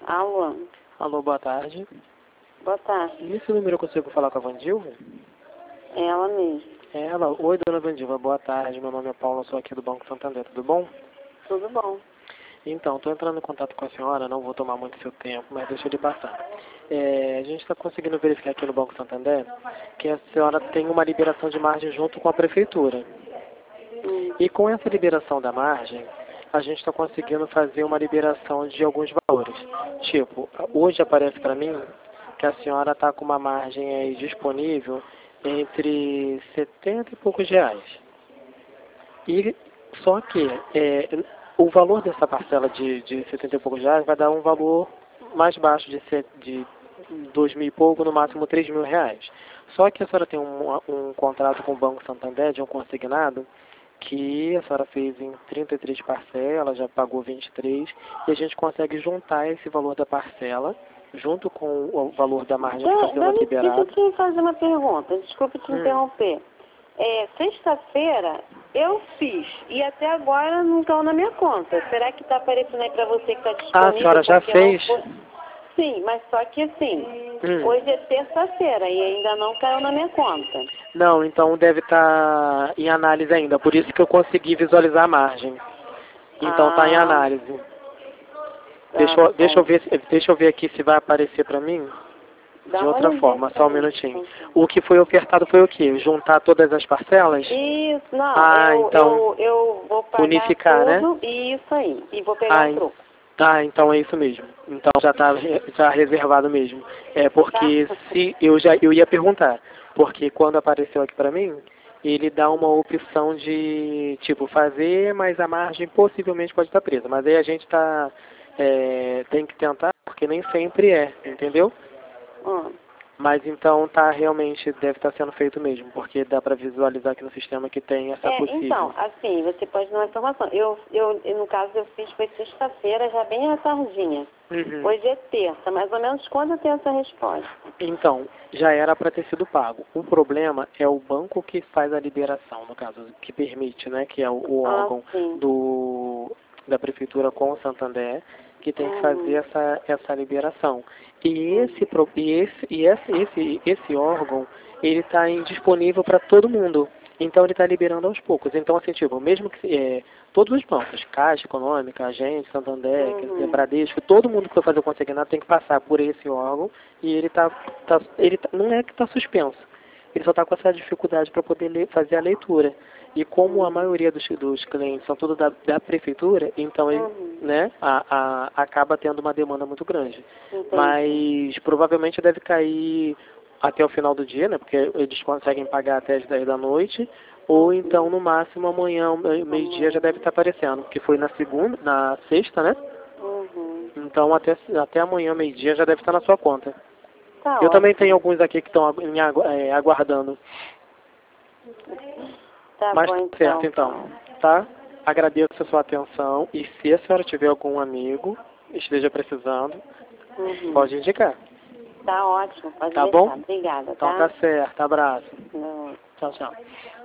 Alô, Alô, boa tarde. boa tarde. Nesse número eu consigo falar com a Vandilva? É ela mesmo. É ela. Oi, dona Vandilva, boa tarde. Meu nome é Paulo, sou aqui do Banco Santander, tudo bom? Tudo bom? Então, estou entrando em contato com a senhora, não vou tomar muito seu tempo, mas deixa eu lhe passar. A gente está conseguindo verificar aqui no Banco Santander que a senhora tem uma liberação de margem junto com a prefeitura. E com essa liberação da margem, a gente está conseguindo fazer uma liberação de alguns valores. Tipo, hoje aparece para mim que a senhora está com uma margem aí disponível entre 70 e poucos reais. E só que o valor dessa parcela de 70 e poucos reais vai dar um valor mais baixo de 2 mil e pouco, no máximo 3 mil reais. Só que a senhora tem um contrato com o Banco Santander de um consignado que a senhora fez em 33 parcelas, já pagou 23, e a gente consegue juntar esse valor da parcela junto com o valor da margem que está sendo liberada. Deixa eu te fazer uma pergunta, desculpe te interromper. Sexta-feira eu fiz e até agora não estão na minha conta. Será que está aparecendo aí para você que está disponível? A senhora já fez? Sim, mas só que assim, hoje é terça-feira e ainda não caiu na minha conta. Não, então deve estar em análise ainda, por isso que eu consegui visualizar a margem. Então está em análise. Deixa eu ver aqui se vai aparecer para mim de outra forma, só um minutinho. O que foi ofertado foi o quê? Juntar todas as parcelas? Isso, não, então, eu vou pagar unificar, tudo, né? Isso aí, e vou pegar o troco. Então é isso mesmo. Então já está já reservado mesmo. É porque se eu ia perguntar, porque quando apareceu aqui para mim, ele dá uma opção de tipo fazer, mas a margem possivelmente pode estar presa. Mas aí a gente tem que tentar, porque nem sempre entendeu? Mas então realmente deve estar sendo feito mesmo, porque dá para visualizar aqui no sistema que tem essa possível. Então, assim, você pode dar uma informação. No caso, eu fiz, foi sexta-feira, já bem à tardinha. Hoje é terça, mais ou menos quando eu tenho essa resposta? Então, já era para ter sido pago. O problema é o banco que faz a liberação, no caso, que permite, né, que é o órgão da prefeitura com o Santander, que tem que fazer essa liberação. E esse órgão, ele está indisponível para todo mundo. Então ele está liberando aos poucos. Então, assim, tipo, mesmo que todos os bancos, Caixa Econômica, Agente, Santander, Bradesco, todo mundo que for fazer o consignado tem que passar por esse órgão e ele não é que está suspenso. Ele só está com essa dificuldade para poder fazer a leitura. E como a maioria dos clientes são todos da prefeitura, então ele, né, acaba tendo uma demanda muito grande. Mas provavelmente deve cair até o final do dia, né, porque eles conseguem pagar até as 10 da noite, ou então no máximo amanhã, meio-dia, já deve estar aparecendo, que foi na sexta, né? Então até amanhã, meio-dia, já deve estar na sua conta. Eu também tenho alguns aqui que estão aguardando. Mas bom, certo, então, tá? Agradeço a sua atenção e se a senhora tiver algum amigo esteja precisando, pode indicar. Tá ótimo, pode tá deixar. Bom? Obrigada, então tá certo, abraço. Não. Tchau, tchau.